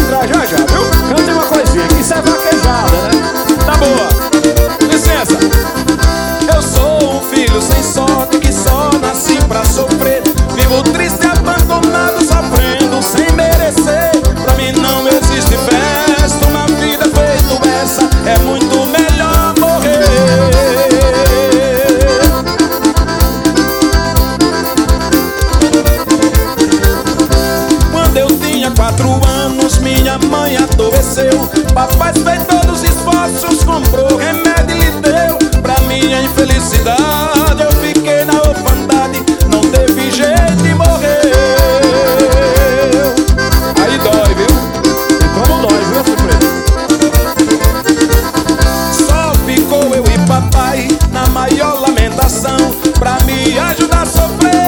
entrar já já, viu? Cante uma coisinha, que isso é vaquejada, né? Tá boa. Licença. Eu sou um filho sem sorte que só nasci pra sofrer. Vivo triste, abandonado, sofrendo sem merecer. Pra mim não existe festa, uma vida feita essa é muito melhor morrer. Quando eu tinha 4 anos, minha mãe adoeceu. Papai fez todos os esforços, comprou remédio e lhe deu. Pra minha infelicidade, eu fiquei na orfandade, não teve jeito e morreu. Aí dói, viu? E como dói, viu, surpresa? Só ficou eu e papai na maior lamentação, pra me ajudar a sofrer.